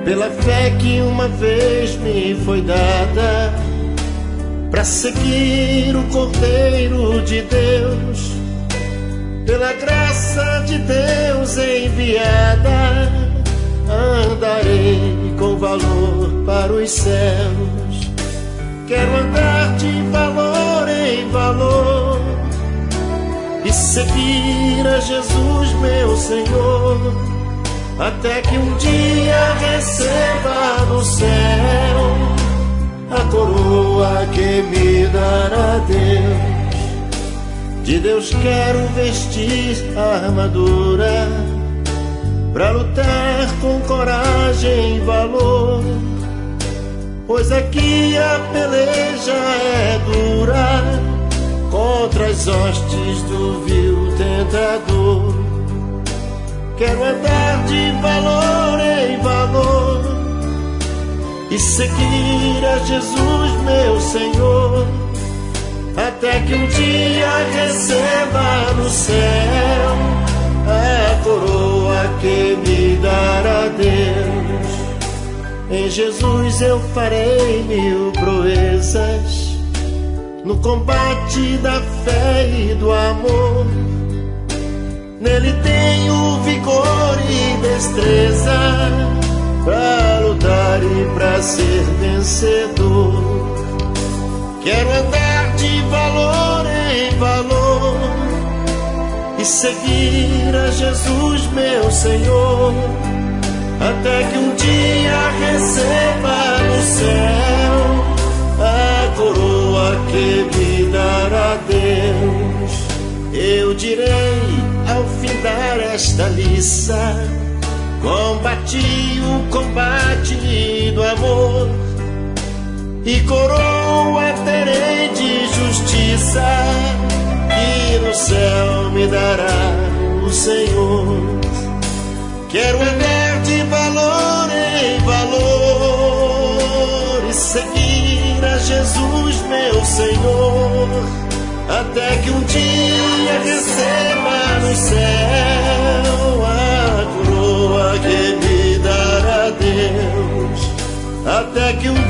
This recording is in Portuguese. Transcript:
pela fé que uma vez me foi dada, para seguir o Cordeiro de Deus, pela graça de Deus enviada, andarei com valor para os céus. Quero andar de valor em valor e seguir a Jesus, meu Senhor, até que um dia receba no céu a coroa que me dará Deus. De Deus quero vestir a armadura pra lutar com coragem e valor, pois aqui a peleja é dura contra as hostes do vil tentador. Quero andar de valor em valor e seguir a Jesus, meu Senhor, até que um dia receba no céu a coroa que me dará Deus. Em Jesus eu farei 1000 proezas, no combate da fé e do amor. Nele tenho vigor e destreza pra lutar e pra ser vencedor. Quero andar de valor em valor e seguir a Jesus, meu Senhor, até que um dia receba no céu a coroa que me dará Deus. Eu direi ao findar esta liça, combati o combate do amor e coroa terei de justiça, que no céu me dará o Senhor. Quero andar de valor em valor e seguir a Jesus, meu Senhor, até que um dia receba no céu a coroa que me dará Deus. Até que um